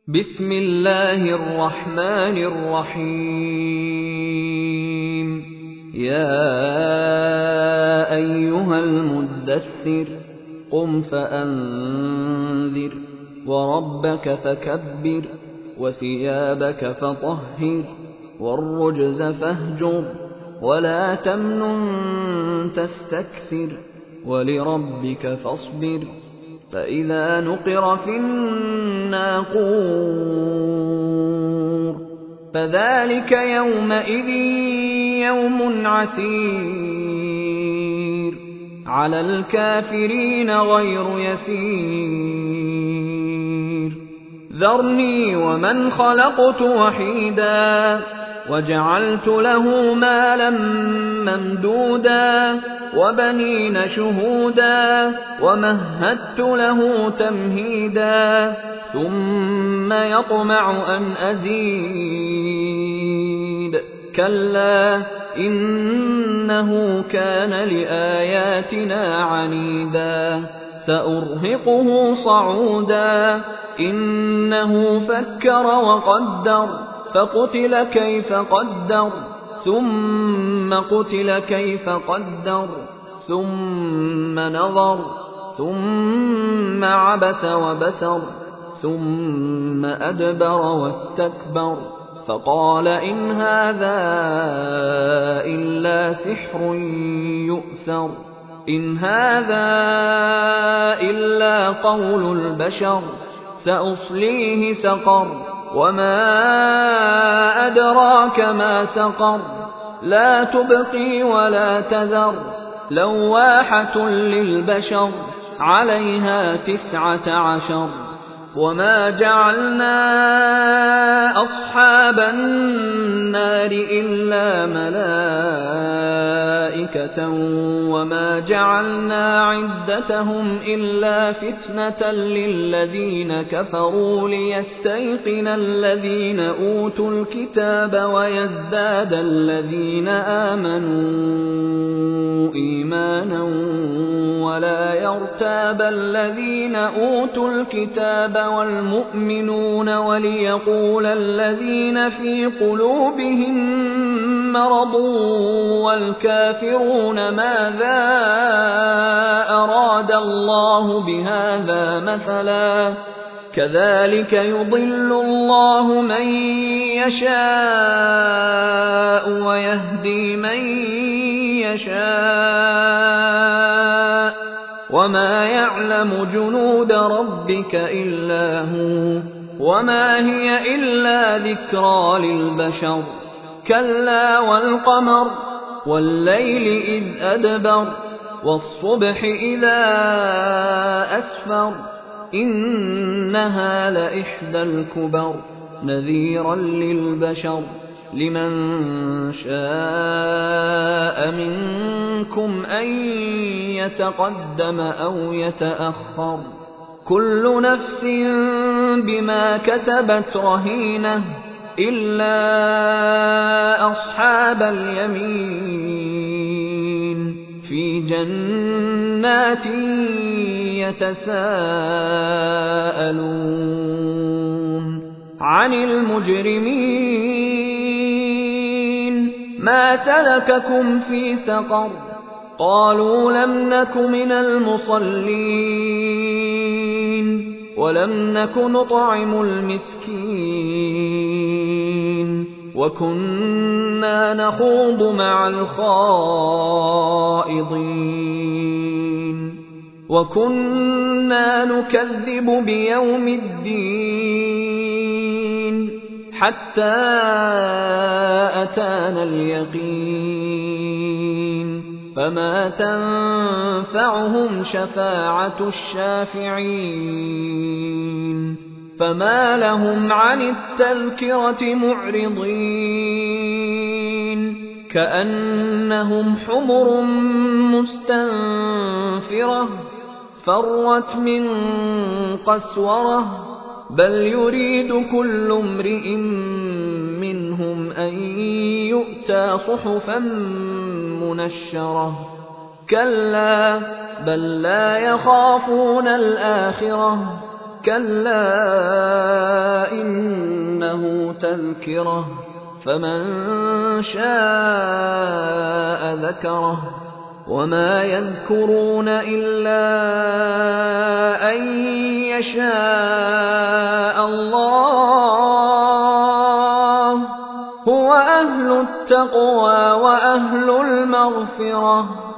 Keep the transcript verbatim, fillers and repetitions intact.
بسم الله الرحمن الرحيم يا أيها المدثر قم فأنذر وربك فكبر وثيابك فطهر والرجز فاهجر ولا تمنن تستكثر ولربك فاصبر فإذا نقر في الناقور فذلك يومئذ يوم عسير على الكافرين غير يسير ذرني ومن خلقت وحيدا وجعلت له مالا ممدودا وبنين شهودا ومهدت له تمهيدا ثم يطمع أن أزيد كلا إنه كان لآياتنا عنيدا سأرهقه صعودا إنه فكر وقدر فقتل كيف قدر ثم قتل كيف قدر ثم نظر ثم عبس وبسر ثم أدبر واستكبر فقال إن هذا إلا سحر يؤثر إن هذا إلا قول البشر سأصليه سقر وما أدراك ما سقر لا تبقي ولا تذر لواحة للبشر عليها تسعة عشر وما جعلنا أصحاب النار إلا ملائكة وما جعلنا عدتهم إلا فتنة للذين كفروا ليستيقن الذين أوتوا الكتاب ويزداد الذين آمنوا إيمانا ولا يرتاب الذين أوتوا الكتاب والمؤمنون وليقول الذين في قلوبهم مرض والكافرون ماذا أراد الله بهذا مثلا كذلك يضل الله من يشاء ويهدي من يشاء وما يعلم جنود ربك إلا هو وما هي إلا ذكرى للبشر كلا والقمر والليل إذ أدبر والصبح إذا أسفر إنها لإحدى الكبر نذيرا للبشر لمن شاء منكم أن يتقدم أو يتأخر كل نفس بما كسبت رهينة إلا أصحاب اليمين في جنات يتساءلون عن المجرمين ما سلككم في سقر قالوا لم نك من المصلين ولم نك نطعم المسكين وكنا نخوض مع الخائضين وكنا نكذب بيوم الدين حتى أتانا اليقين فما تنفعهم شفاعة الشافعين فما لهم عن التذكرة معرضين كأنهم حمر مستنفرة فرت من قسورة بل يريد كل امرئ منهم أن يؤتى صحفا منشرة كلا بل لا يخافون الآخرة كلا تذكرة فمن شاء ذكره وما يذكرون إلا أن يشاء الله هو أهل التقوى وأهل المغفرة